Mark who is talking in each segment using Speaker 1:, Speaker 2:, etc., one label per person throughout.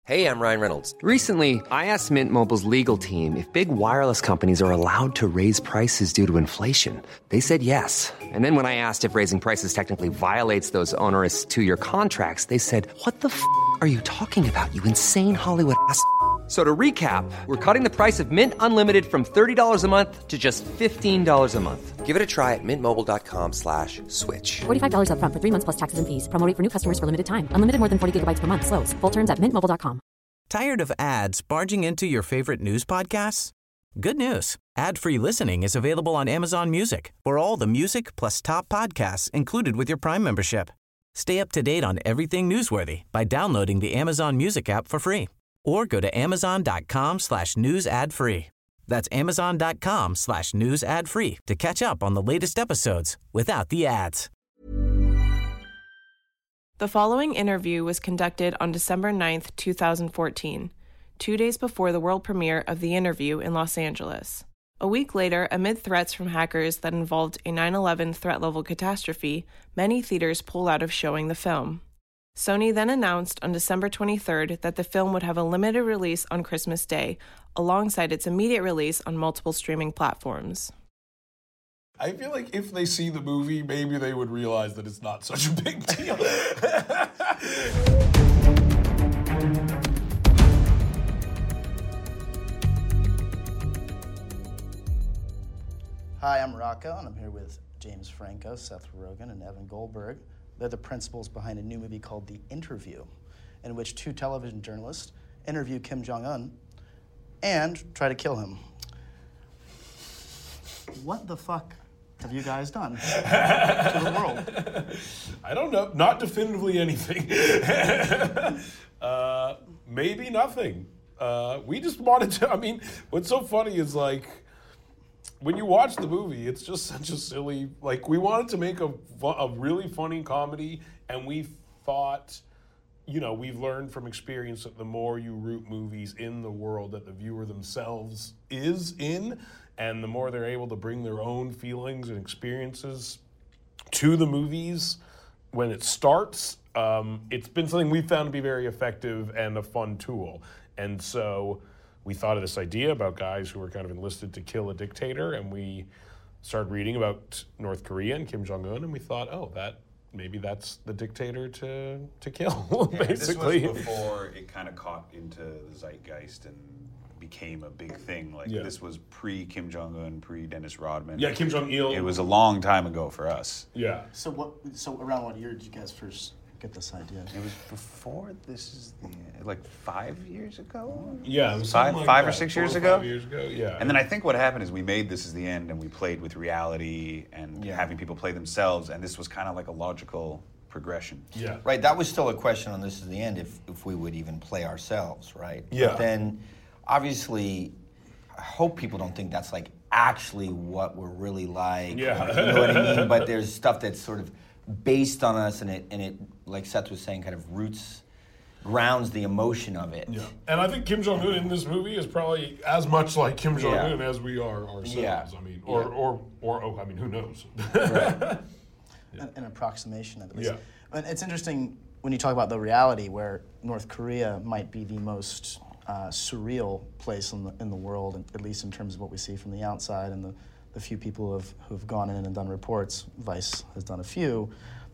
Speaker 1: Hey, I'm Ryan Reynolds.
Speaker 2: Recently, I asked Mint Mobile's legal team if big wireless companies are allowed to raise prices due to inflation. They said yes. And then when I asked if raising prices technically violates those onerous two-year contracts, they said, "What the f*** are you talking about, you insane Hollywood ass?" So to recap, we're cutting the price of Mint Unlimited from $30 a month to just $15 a month.
Speaker 1: Give it a try at mintmobile.com/switch.
Speaker 3: $45 up front for 3 months plus taxes and fees. Promo rate for new customers for limited time. Unlimited more than 40 gigabytes per month. Slows full terms at mintmobile.com.
Speaker 4: Tired of ads barging into your favorite news podcasts? Good news. Ad-free listening is available on Amazon Music for all the music plus top podcasts included with your Prime membership. Stay up to date on everything newsworthy by downloading the Amazon Music app for free or go to amazon.com/news ad free. That's amazon.com/news ad free to catch up on the latest episodes without the ads.
Speaker 5: The following interview was conducted on December 9th, 2014, 2 days before the world premiere of The Interview in Los Angeles. A week later, amid threats from hackers that involved a 9/11 threat-level catastrophe, many theaters pulled out of showing the film. Sony then announced on December 23rd that the film would have a limited release on Christmas Day, alongside its immediate release on multiple streaming platforms.
Speaker 6: I feel like if they see the movie, maybe they would realize that it's not such a big deal.
Speaker 7: Hi, I'm Rocco, and I'm here with James Franco, Seth Rogen, and Evan Goldberg. They're the principals behind a new movie called The Interview, in which two television journalists interview Kim Jong-un and try to kill him. What the fuck have you guys done to the world?
Speaker 6: I don't know. Not definitively anything. Maybe nothing. We just wanted to, I mean, what's so funny is like, when you watch the movie, it's just such a silly, like, we wanted to make a really funny comedy, and we thought, you know, we've learned from experience that the more you root movies in the world that the viewer themselves is in, and the more they're able to bring their own feelings and experiences to the movies when it starts, it's been something we found to be very effective and a fun tool. And so we thought of this idea about guys who were kind of enlisted to kill a dictator, and we started reading about North Korea and Kim Jong-un, and we thought, oh, maybe that's the dictator to kill, basically.
Speaker 8: This was before it kind of caught into the zeitgeist and became a big thing. Like, this was pre-Kim Jong-un, pre-Dennis Rodman.
Speaker 6: Yeah, Kim Jong-il.
Speaker 8: It was a long time ago for us.
Speaker 6: Yeah.
Speaker 7: So around what year did you guys first get this idea?
Speaker 8: It was before, like 5 years ago?
Speaker 6: Yeah, it was
Speaker 8: five
Speaker 6: like
Speaker 8: or 6 years ago?
Speaker 6: 5 years ago, yeah.
Speaker 8: And then I think what happened is we made This Is the End, and we played with reality and having people play themselves, and this was kind of like a logical progression.
Speaker 6: Yeah.
Speaker 9: Right, that was still a question on This Is the End, if we would even play ourselves, right?
Speaker 6: Yeah.
Speaker 9: But then, obviously, I hope people don't think that's like actually what we're really like.
Speaker 6: Yeah.
Speaker 9: Or, you know what I mean? But there's stuff that's sort of based on us, and it, like Seth was saying, kind of grounds the emotion of it.
Speaker 6: Yeah. And I think Kim Jong-un in this movie is probably as much like Kim Jong-un as we are ourselves.
Speaker 9: Yeah.
Speaker 6: I mean, or I mean, who knows?
Speaker 9: Right.
Speaker 7: An approximation of it.
Speaker 6: Yeah.
Speaker 7: And it's interesting when you talk about the reality where North Korea might be the most surreal place in the world, at least in terms of what we see from the outside and the few people who've gone in and done reports. Vice has done a few.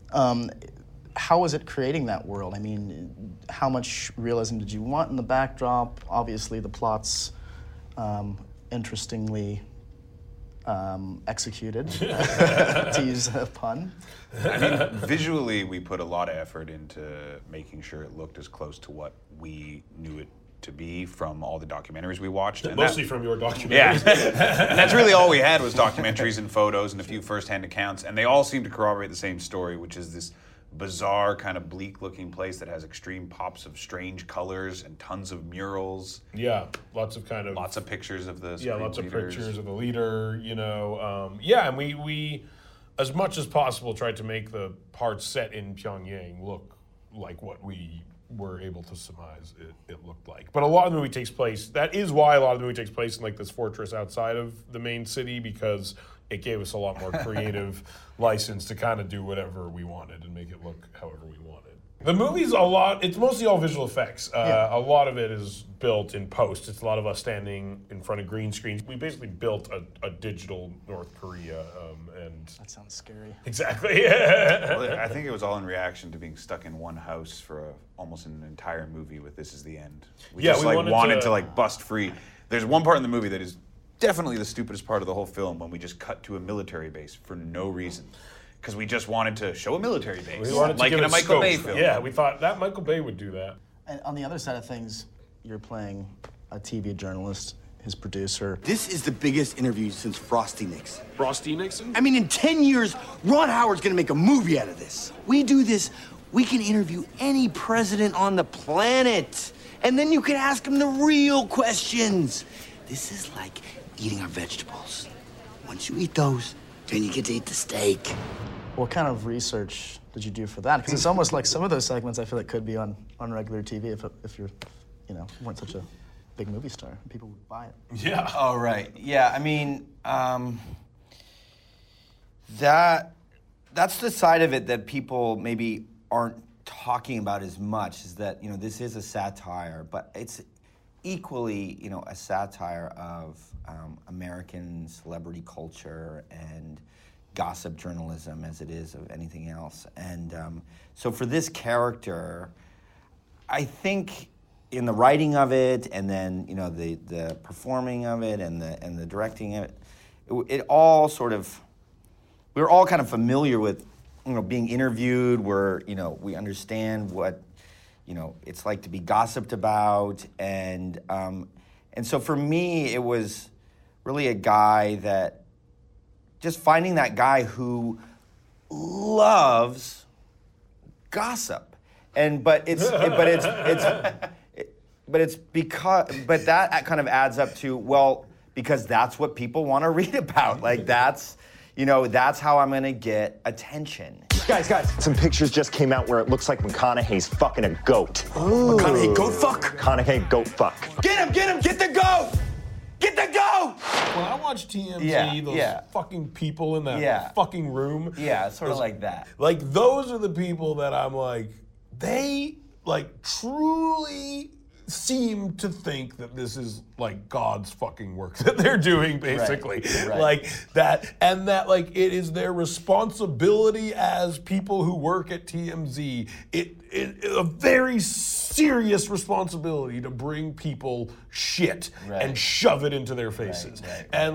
Speaker 7: How was it creating that world? I mean, how much realism did you want in the backdrop? Obviously, the plot's interestingly executed, to use a pun.
Speaker 8: I mean, visually, we put a lot of effort into making sure it looked as close to what we knew it to be from all the documentaries we watched. And
Speaker 6: Mostly from your documentaries.
Speaker 8: Yeah. And that's really all we had was documentaries and photos and a few first-hand accounts, and they all seem to corroborate the same story, which is this bizarre, kind of bleak-looking place that has extreme pops of strange colors and tons of murals.
Speaker 6: Yeah, lots of
Speaker 8: pictures of the
Speaker 6: lots of
Speaker 8: leaders.
Speaker 6: pictures of the leader. You know, and we as much as possible tried to make the parts set in Pyongyang look like what we were able to surmise it looked like. But a lot of the movie takes place. That is why a lot of the movie takes place in like this fortress outside of the main city, because it gave us a lot more creative license to kind of do whatever we wanted and make it look however we wanted. The movie's it's mostly all visual effects. A lot of it is built in post. It's a lot of us standing in front of green screens. We basically built a digital North Korea. And
Speaker 7: That sounds scary.
Speaker 6: Exactly.
Speaker 8: Well, I think it was all in reaction to being stuck in one house for almost an entire movie with This Is the End. We wanted to bust free. There's one part in the movie that is definitely the stupidest part of the whole film when we just cut to a military base for no reason. Because we just wanted to show a military base, like in a Michael Bay film.
Speaker 6: Yeah, we thought that Michael Bay would do that.
Speaker 7: And on the other side of things, you're playing a TV journalist, his producer.
Speaker 10: This is the biggest interview since Frosty Nixon.
Speaker 6: Frosty Nixon?
Speaker 10: I mean, in 10 years, Ron Howard's gonna make a movie out of this. We do this, we can interview any president on the planet. And then you can ask him the real questions. This is like eating our vegetables. Once you eat those, then you get to eat the steak.
Speaker 7: What kind of research did you do for that? Because it's almost like some of those segments I feel like could be on regular TV if you're, weren't such a big movie star. People would buy it.
Speaker 6: Yeah.
Speaker 9: Oh, right. Yeah, I mean, that's the side of it that people maybe aren't talking about as much, is that, this is a satire, but it's equally, a satire of American celebrity culture and gossip journalism as it is of anything else. And so for this character, I think in the writing of it, and then the performing of it, and the directing of it, it all sort of, we were all kind of familiar with being interviewed, where we understand what it's like to be gossiped about, and so for me it was really a guy that, just finding that guy who loves gossip, but that kind of adds up to, because that's what people want to read about. Like that's how I'm gonna get attention.
Speaker 11: Guys, some pictures just came out where it looks like McConaughey's fucking a goat.
Speaker 10: Ooh. McConaughey goat fuck?
Speaker 11: McConaughey goat fuck.
Speaker 10: Get him, get the goat! Get the goat!
Speaker 6: When I watch TMZ, those fucking people in that fucking room.
Speaker 9: Yeah, it's sort of like that.
Speaker 6: Like, those are the people that I'm like, they, truly seem to think that this is, God's fucking work that they're doing, basically.
Speaker 9: Right.
Speaker 6: It is their responsibility as people who work at TMZ, a very serious responsibility to bring people shit and shove it into their faces.
Speaker 9: Right.
Speaker 6: And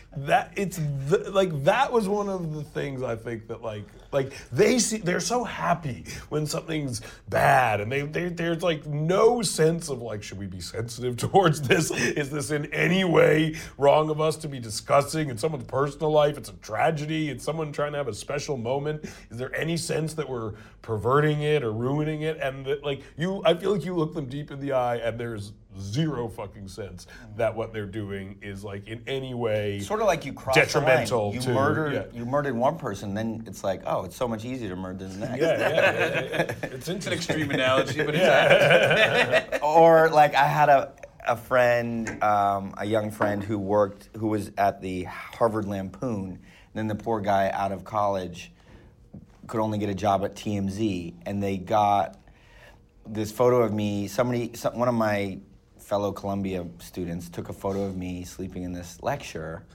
Speaker 6: that was one of the things I think that they're so happy when something's bad, and there's no sense of should we be sensitive towards this? Is this in any way wrong of us to be discussing in someone's personal life? It's a tragedy. It's someone trying to have a special moment. Is there any sense that we're perverting it or ruining it? And that, I feel like you look them deep in the eye, and there's zero fucking sense that what they're doing is in any way
Speaker 9: sort of like you cross
Speaker 6: detrimental
Speaker 9: the line. You murdered one person, then it's it's so much easier to murder the next.
Speaker 6: It's an
Speaker 8: extreme analogy, but it's
Speaker 9: Or I had a friend, a young friend who was at the Harvard Lampoon, and then the poor guy out of college could only get a job at TMZ, and they got this photo of me. One of my fellow Columbia students took a photo of me sleeping in this lecture,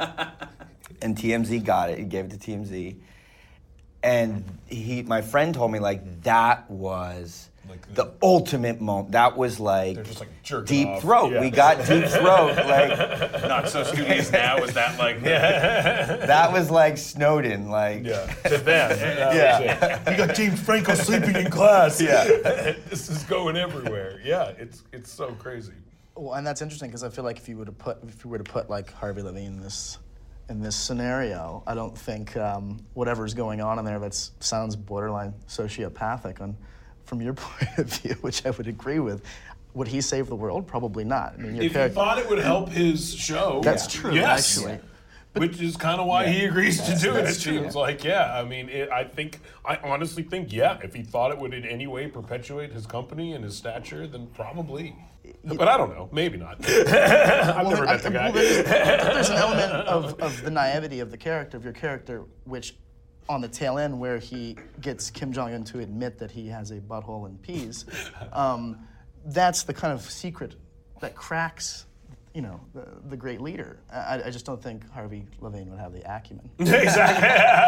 Speaker 9: and TMZ got it. He gave it to TMZ, and my friend told me that was the ultimate moment. That was
Speaker 6: they're just
Speaker 9: deep
Speaker 6: off.
Speaker 9: throat.
Speaker 6: Yeah.
Speaker 9: We got deep throat.
Speaker 8: Not so studious now. Was that
Speaker 9: that was like Snowden.
Speaker 6: To them. We got James Franco sleeping in class. This is going everywhere. Yeah, it's so crazy.
Speaker 7: Well, and that's interesting because I feel like if you were to put Harvey Levine in this scenario, I don't think whatever's going on in there that sounds borderline sociopathic from your point of view, which I would agree with. Would he save the world? Probably not. I mean,
Speaker 6: if he thought it would help his show,
Speaker 7: that's true.
Speaker 6: Yes.
Speaker 7: Actually.
Speaker 6: Which is kind of why he agrees to do it. It
Speaker 7: true.
Speaker 6: seems I mean, I honestly think, if he thought it would in any way perpetuate his company and his stature, then probably. But I don't know. Maybe not. I've never met the guy.
Speaker 7: There's an element of the naivety of your character, which on the tail end where he gets Kim Jong-un to admit that he has a butthole and peas, that's the kind of secret that cracks, the great leader. I just don't think Harvey Levine would have the acumen.
Speaker 6: Exactly.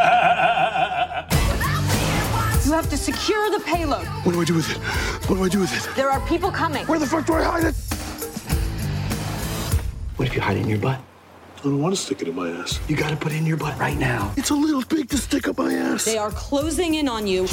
Speaker 12: You have to secure the payload.
Speaker 13: What do I do with it? What do I do with it?
Speaker 12: There are people coming.
Speaker 13: Where the fuck do I hide it?
Speaker 10: What if you hide it in your butt?
Speaker 13: I don't want to stick it in my ass.
Speaker 10: You gotta put it in your butt right now.
Speaker 13: It's a little big to stick up my ass.
Speaker 12: They are closing in on you.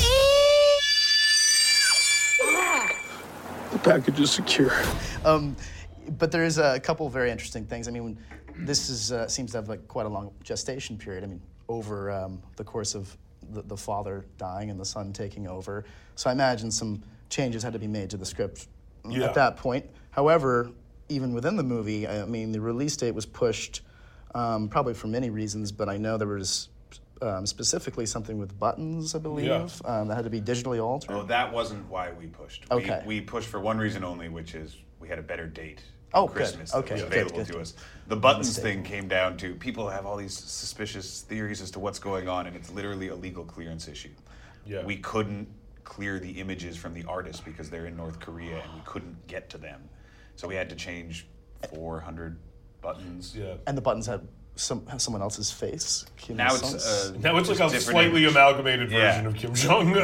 Speaker 13: The package is secure.
Speaker 7: But there is a couple very interesting things. I mean, this seems to have quite a long gestation period. I mean, over the course of the father dying and the son taking over. So I imagine some changes had to be made to the script at that point. However, even within the movie, I mean, the release date was pushed probably for many reasons, but I know there was specifically something with buttons, I believe, that had to be digitally altered.
Speaker 8: Oh, that wasn't why we pushed.
Speaker 7: Okay.
Speaker 8: We pushed for one reason only, which is we had a better date.
Speaker 7: Oh,
Speaker 8: Christmas
Speaker 7: good. Okay,
Speaker 8: that was available
Speaker 7: good.
Speaker 8: to us. The buttons thing came down to people have all these suspicious theories as to what's going on, and it's literally a legal clearance issue.
Speaker 6: Yeah.
Speaker 8: We couldn't clear the images from the artists because they're in North Korea, and we couldn't get to them. So we had to change 400 buttons.
Speaker 6: Yeah.
Speaker 7: And the buttons had someone else's face.
Speaker 8: Now it's
Speaker 6: like a slightly amalgamated version of Kim Jong.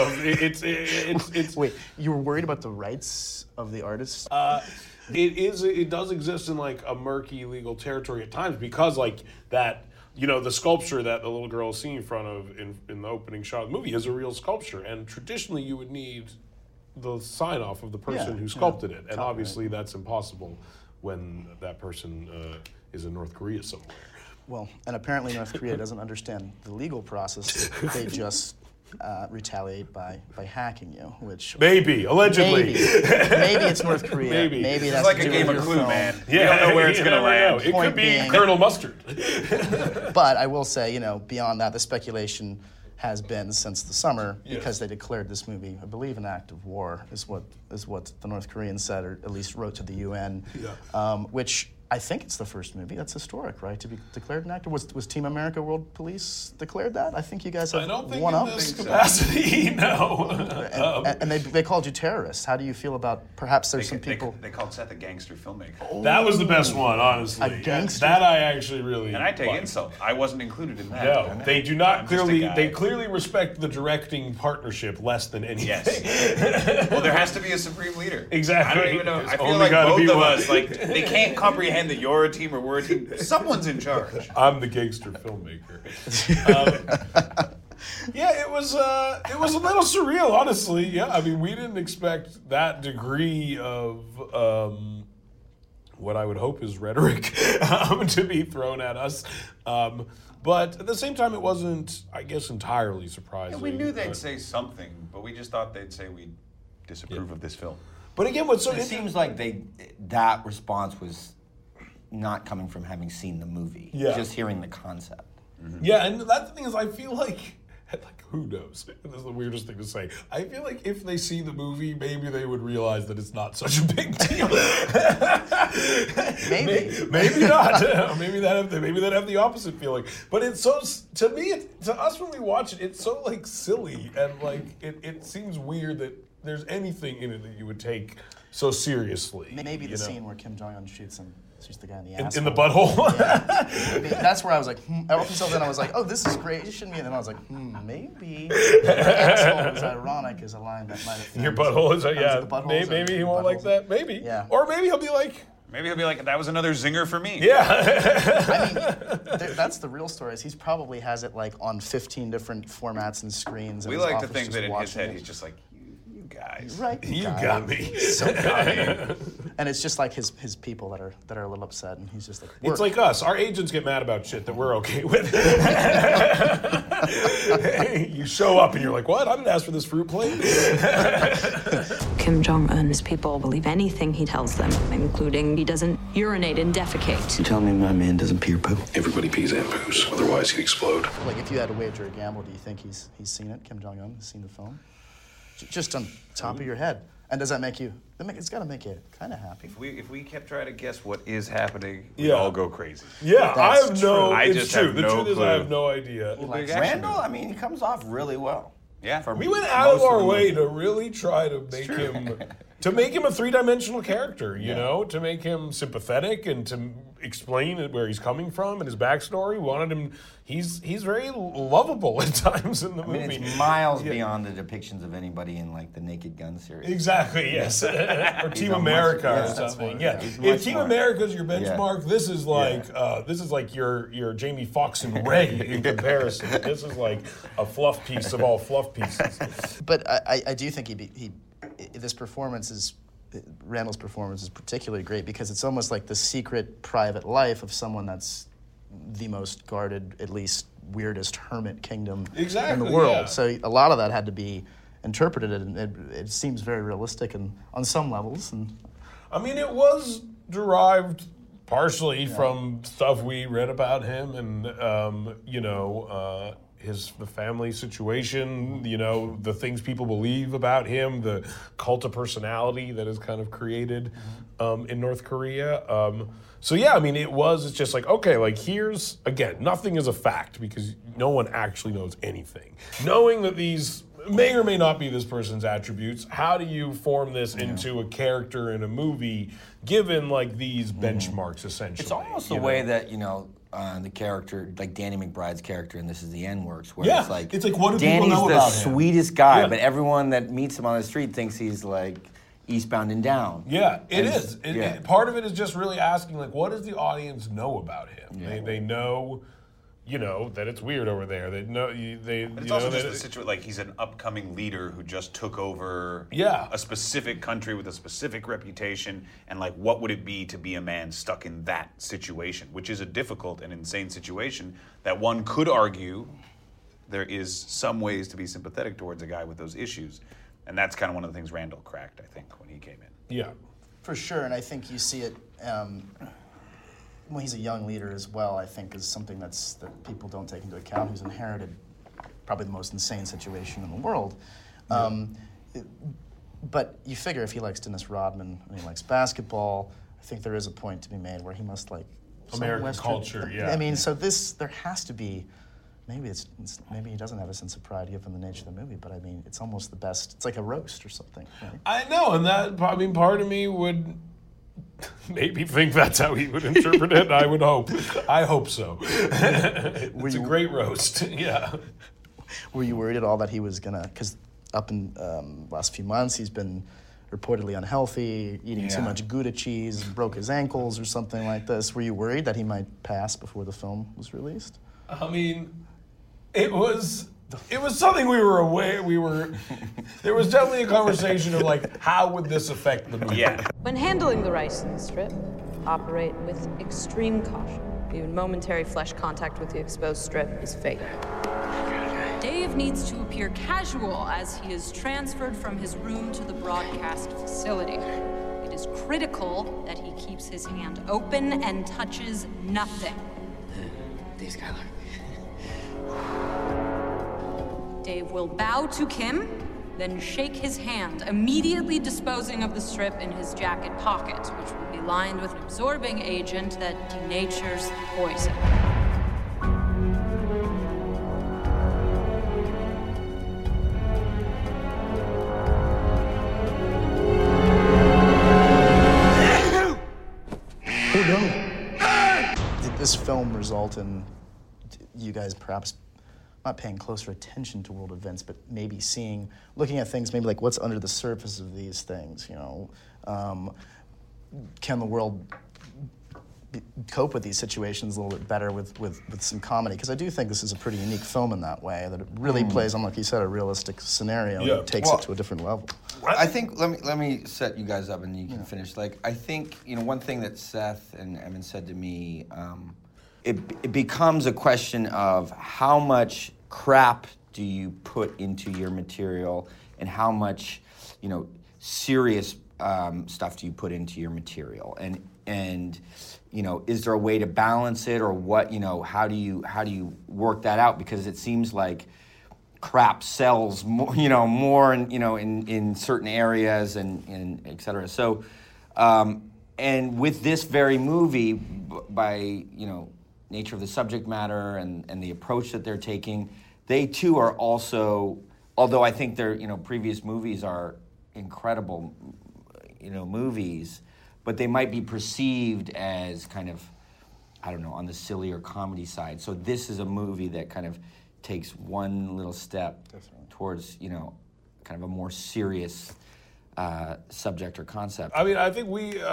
Speaker 6: It's
Speaker 7: Wait, you were worried about the rights of the artists?
Speaker 6: It does exist in a murky legal territory at times because that, the sculpture that the little girl is seen in front of in the opening shot of the movie is a real sculpture, and traditionally you would need the sign off of the person who sculpted it, and obviously that's impossible when that person is in North Korea somewhere.
Speaker 7: Well, and apparently North Korea doesn't understand the legal process. They just retaliate by hacking you, which
Speaker 6: allegedly.
Speaker 7: Maybe it's North Korea.
Speaker 6: Maybe
Speaker 7: that's
Speaker 8: like a game of Clue, man.
Speaker 6: Yeah,
Speaker 8: we don't know where it's going to land.
Speaker 6: It could be Colonel Mustard.
Speaker 7: But I will say, beyond that, the speculation has been since the summer because they declared this movie, I believe, an act of war, is what the North Koreans said, or at least wrote to the UN, which I think it's the first movie that's historic, right, to be declared an act of war. Was Team America World Police declared that? I think you guys have one up.
Speaker 6: I don't think in this capacity, no.
Speaker 7: And they called you terrorists. How do you feel about perhaps there's some people...
Speaker 8: They called Seth a gangster filmmaker.
Speaker 7: Oh,
Speaker 6: that was the best one, honestly.
Speaker 7: A gangster?
Speaker 6: That I actually really
Speaker 8: And I take
Speaker 6: liked.
Speaker 8: insult. I wasn't included in that.
Speaker 6: No, they do not clearly. They
Speaker 8: clearly.
Speaker 6: Clearly respect the directing partnership less than anything.
Speaker 8: Yes. Well, there has to be a supreme leader.
Speaker 6: Exactly.
Speaker 8: I don't even know.
Speaker 6: There's
Speaker 8: I feel
Speaker 6: only
Speaker 8: like
Speaker 6: gotta
Speaker 8: both
Speaker 6: be
Speaker 8: of
Speaker 6: one.
Speaker 8: us, they can't comprehend that you're a team or we're a team. Someone's in charge.
Speaker 6: I'm the gangster filmmaker. Yeah, it was a little surreal, honestly. Yeah, I mean, we didn't expect that degree of what I would hope is rhetoric to be thrown at us. But at the same time, it wasn't, I guess, entirely surprising.
Speaker 8: Yeah, we knew they'd say something, but we just thought they'd say we disapprove of this film.
Speaker 6: But again, what's so
Speaker 9: it seems like that response was not coming from having seen the movie, just hearing the concept.
Speaker 6: Mm-hmm. Yeah, and that's the thing is, I feel like who knows? This is the weirdest thing to say. I feel like if they see the movie, maybe they would realize that it's not such a big deal. Maybe not. Maybe they'd have the opposite feeling. But it's so, to me, to us when we watch it, it's so silly and it seems weird that there's anything in it that you would take so seriously.
Speaker 7: Maybe the scene where Kim Jong-un shoots the guy in the asshole.
Speaker 6: In the butthole?
Speaker 7: Yeah. That's where I was like, Up until then I was like, oh, this is great. It shouldn't be. And then I was like, maybe. Asshole is ironic is a line that might have...
Speaker 6: Your butthole is, maybe he won't like that. Maybe.
Speaker 7: Yeah.
Speaker 6: Or maybe he'll be like...
Speaker 8: that was another zinger for me.
Speaker 6: Yeah.
Speaker 7: I mean, that's the real story. Is he probably has it on 15 different formats and screens. And
Speaker 8: we like to think that in his head he's just like, you guys.
Speaker 7: Right.
Speaker 6: You got me.
Speaker 7: So got me. And it's just like his people that are a little upset, and he's just like,
Speaker 6: it's like us. Our agents get mad about shit that we're okay with. You show up and you're like, what? I didn't ask for this fruit plate.
Speaker 12: Kim Jong-un's people believe anything he tells them, including he doesn't urinate and defecate.
Speaker 10: You tell me my man doesn't pee or poo?
Speaker 13: Everybody pees and poos, otherwise he'd explode.
Speaker 7: If you had to wager a gamble, do you think he's seen it? Kim Jong-un has seen the film? Just on top of your head. And does that make you? It's got to make you kind of happy.
Speaker 8: If we kept trying to guess what is happening, we'd all go crazy.
Speaker 6: Yeah, I have no.
Speaker 8: I
Speaker 6: It's
Speaker 8: just
Speaker 6: true.
Speaker 8: have
Speaker 6: The
Speaker 8: no
Speaker 6: truth is,
Speaker 8: clue.
Speaker 6: I have no idea.
Speaker 9: Randall, I mean, he comes off really well.
Speaker 8: Yeah,
Speaker 6: We went out of our way to really try to make him a three-dimensional character, you know, to make him sympathetic and to explain where he's coming from and his backstory. We wanted him. He's very lovable at times in the movie.
Speaker 9: I mean, it's miles beyond the depictions of anybody in like the Naked Gun series.
Speaker 6: Exactly. Yes. Or Team America or something. Yeah. If Team America is your benchmark, this is like your Jamie Foxx and Ray in comparison. This is like a fluff piece of all fluff pieces.
Speaker 7: But I do think Randall's performance is particularly great because it's almost like the secret private life of someone that's the most guarded, at least weirdest hermit kingdom in the world.
Speaker 6: Yeah.
Speaker 7: So a lot of that had to be interpreted, and it seems very realistic and on some levels. And
Speaker 6: I mean, it was derived partially from stuff we read about him and, the family situation, the things people believe about him, the cult of personality that is kind of created in North Korea. It's just like, okay, like here's, again, nothing is a fact because no one actually knows anything. Knowing that these may or may not be this person's attributes, how do you form this into a character in a movie given like these benchmarks essentially?
Speaker 9: It's almost the way that, the character, like Danny McBride's character in This Is the End works, where it's like
Speaker 6: what do
Speaker 9: Danny's
Speaker 6: people know
Speaker 9: the
Speaker 6: about him?
Speaker 9: sweetest guy, but everyone that meets him on the street thinks he's like Eastbound and Down.
Speaker 6: Yeah, it is. Part of it is just really asking, like, what does the audience know about him? Yeah. They know, that it's weird over there. They know
Speaker 8: But it's also just the situation, like he's an upcoming leader who just took over a specific country with a specific reputation, and like, what would it be to be a man stuck in that situation, which is a difficult and insane situation that one could argue there is some ways to be sympathetic towards a guy with those issues. And that's kind of one of the things Randall cracked, I think, when he came in.
Speaker 6: Yeah.
Speaker 7: For sure, and I think you see it when he's a young leader as well, I think is something that people don't take into account, who's inherited probably the most insane situation in the world. But you figure if he likes Dennis Rodman and he likes basketball, I think there is a point to be made where he must like
Speaker 6: American culture,
Speaker 7: I mean, so there has to be, maybe he doesn't have a sense of pride given the nature of the movie, but I mean, it's almost the best. It's like a roast or something. Right?
Speaker 6: I know, and that, I mean, part of me would maybe think that's how he would interpret it. I would hope. I hope so. It's a great roast. Yeah.
Speaker 7: Were you worried at all that he was gonna? Because up in last few months, he's been reportedly unhealthy, eating too much Gouda cheese, broke his ankles or something like this. Were you worried that he might pass before the film was released?
Speaker 6: I mean, it was something we were aware. There was definitely a conversation of like, how would this affect the movie?
Speaker 8: Yeah.
Speaker 12: When handling the ricin strip, operate with extreme caution. Even momentary flesh contact with the exposed strip is fatal.
Speaker 14: Dave needs to appear casual as he is transferred from his room to the broadcast facility. It is critical that he keeps his hand open and touches nothing.
Speaker 15: Thanks, Skylar.
Speaker 14: Dave will bow to Kim, then shake his hand, immediately disposing of the strip in his jacket pocket, which will be lined with an absorbing agent that denatures the poison.
Speaker 7: Did this film result in you guys perhaps not paying closer attention to world events, but maybe looking at things maybe like what's under the surface of these things, can the world cope with these situations a little bit better with some comedy? Because I do think this is a pretty unique film in that way, that it really plays on, like you said, a realistic scenario and takes it to a different level.
Speaker 9: I think, let me set you guys up and you can finish. Like, I think, one thing that Seth and Evan said to me, it becomes a question of how much crap do you put into your material and how much, serious stuff do you put into your material, and is there a way to balance it, or what, how do you work that out? Because it seems like crap sells more, more in certain areas and et cetera. So, and with this very movie, by nature of the subject matter and the approach that they're taking, they too are also, although I think their previous movies are incredible, movies, but they might be perceived as kind of, I don't know, on the sillier comedy side. So this is a movie that kind of takes one little step towards, kind of a more serious subject or concept.
Speaker 6: I mean, I think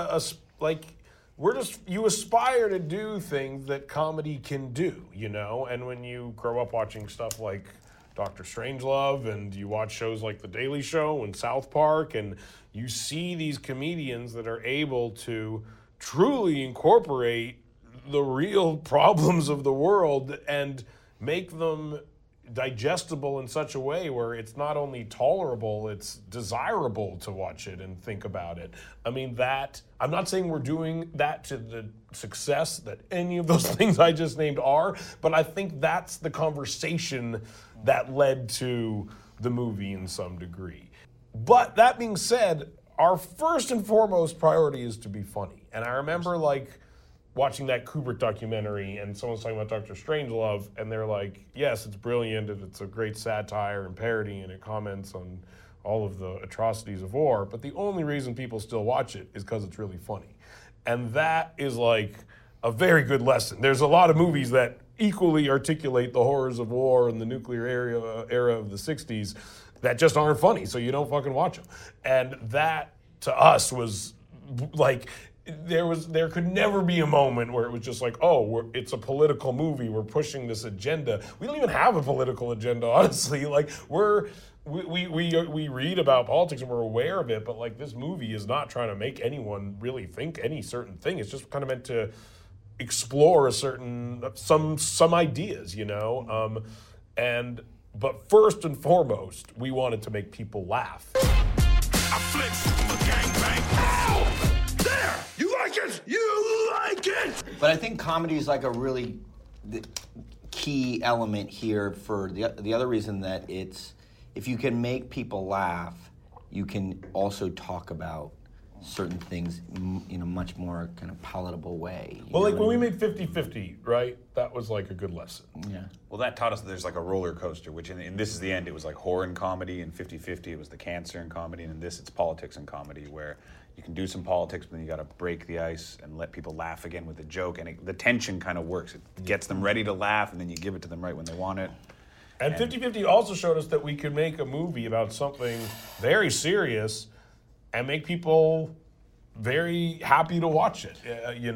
Speaker 6: you aspire to do things that comedy can do, and when you grow up watching stuff like Dr. Strangelove and you watch shows like The Daily Show and South Park, and you see these comedians that are able to truly incorporate the real problems of the world and make them digestible in such a way where it's not only tolerable, it's desirable to watch it and think about it. I mean, I'm not saying we're doing that to the success that any of those things I just named are, but I think that's the conversation that led to the movie in some degree. But that being said, our first and foremost priority is to be funny. And I remember watching that Kubrick documentary, and someone's talking about Dr. Strangelove, and they're like, yes, it's brilliant, and it's a great satire and parody, and it comments on all of the atrocities of war, but the only reason people still watch it is because it's really funny. And that is a very good lesson. There's a lot of movies that equally articulate the horrors of war and the nuclear era of the 60s that just aren't funny, so you don't fucking watch them. And that, to us, was there could never be a moment where it was just it's a political movie, we're pushing this agenda. We don't even have a political agenda, honestly. We read about politics and we're aware of it, but this movie is not trying to make anyone really think any certain thing. It's just kind of meant to explore some ideas, but first and foremost, we wanted to make people laugh.
Speaker 13: I flipped a gangbang. Ow! There! You like it? You like it!
Speaker 9: But I think comedy is a really key element here for the other reason that if you can make people laugh, you can also talk about certain things in a much more kind of palatable way.
Speaker 6: When we made 50-50, right? That was a good lesson.
Speaker 9: Yeah.
Speaker 8: Well, that taught us that there's a roller coaster, which in This Is the End, it was horror and comedy, and 50-50, it was the cancer and comedy, and in this, it's politics and comedy, where you can do some politics, but then you got to break the ice and let people laugh again with a joke, and the tension kind of works. It gets them ready to laugh, and then you give it to them right when they want it.
Speaker 6: And 50-50 also showed us that we could make a movie about something very serious and make people very happy to watch it,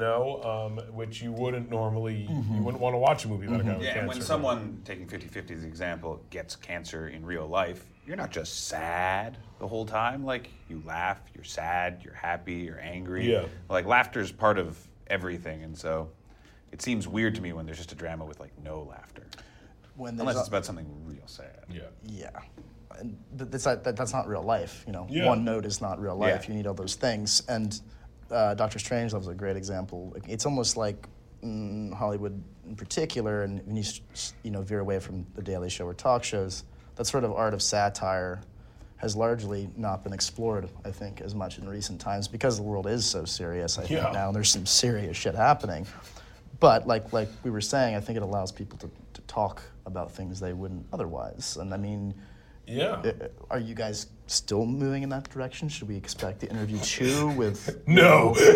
Speaker 6: which you wouldn't normally, you wouldn't want to watch a movie about a guy with cancer.
Speaker 8: And when someone, taking 50-50 as an example, gets cancer in real life, you're not just sad the whole time. You laugh, you're sad, you're happy, you're angry.
Speaker 6: Yeah.
Speaker 8: Laughter is part of everything, and so it seems weird to me when there's just a drama with no laughter. Unless it's about something real sad.
Speaker 7: Yeah. And that's not real life,
Speaker 6: Yeah.
Speaker 7: One note is not real life.
Speaker 8: Yeah.
Speaker 7: You need all those things. And Dr. Strangelove is a great example. It's almost like Hollywood in particular, and when you veer away from The Daily Show or talk shows, that sort of art of satire has largely not been explored, I think, as much in recent times because the world is so serious, I think, now, and there's some serious shit happening. But like we were saying, I think it allows people to talk about things they wouldn't otherwise. And I mean, are you guys still moving in that direction? Should we expect the interview 2 with...
Speaker 6: No. Me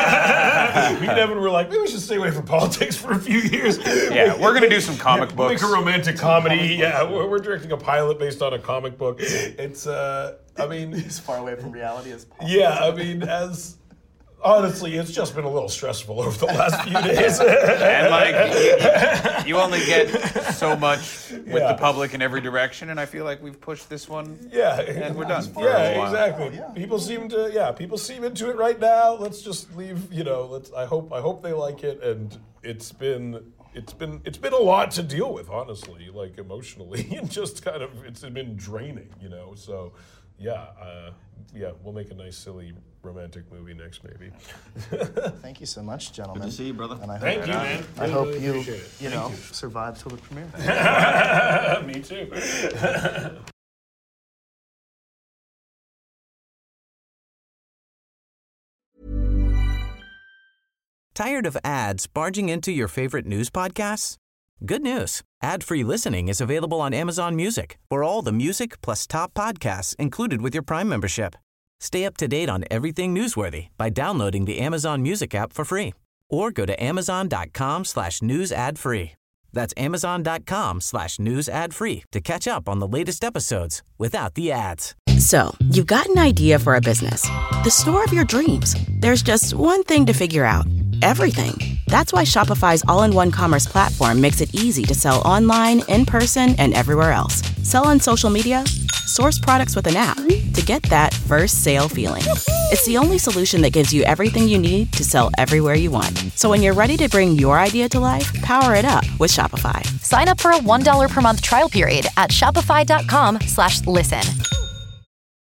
Speaker 6: and Evan were maybe we should stay away from politics for a few years.
Speaker 8: Yeah, we're going to do some comic books.
Speaker 6: Make a romantic comedy. We're directing a pilot based on a comic book. It's,
Speaker 7: as far away from reality as possible.
Speaker 6: Yeah, honestly, it's just been a little stressful over the last few days.
Speaker 8: And you only get so much with the public in every direction, and I feel like we've pushed this one.
Speaker 6: Yeah,
Speaker 8: and we're done.
Speaker 6: Exactly. People seem into it right now. Let's just leave. I hope they like it, and it's been a lot to deal with, honestly, emotionally, and just kind of it's been draining. So. We'll make a nice silly romantic movie next, maybe.
Speaker 7: Thank you so much, gentlemen.
Speaker 9: Good to see you, brother.
Speaker 7: And I
Speaker 6: Thank
Speaker 7: hope,
Speaker 6: you, man.
Speaker 7: I
Speaker 6: Really,
Speaker 7: hope
Speaker 6: really
Speaker 7: you,
Speaker 6: appreciate it.
Speaker 7: you
Speaker 6: Thank
Speaker 7: know,
Speaker 6: you.
Speaker 7: survive till the premiere.
Speaker 6: Me too.
Speaker 4: Tired of ads barging into your favorite news podcasts? Good news. Ad-free listening is available on Amazon Music for all the music plus top podcasts included with your Prime membership. Stay up to date on everything newsworthy by downloading the Amazon Music app for free or go to amazon.com/news ad free. That's amazon.com/news ad free to catch up on the latest episodes without the ads.
Speaker 16: So, you've got an idea for a business. The store of your dreams. There's just one thing to figure out. Everything. That's why Shopify's all-in-one commerce platform makes it easy to sell online, in person, and everywhere else. Sell on social media, source products with an app to get that first sale feeling. It's the only solution that gives you everything you need to sell everywhere you want. So when you're ready to bring your idea to life, power it up with Shopify.
Speaker 3: Sign up for a $1 per month trial period at shopify.com/listen.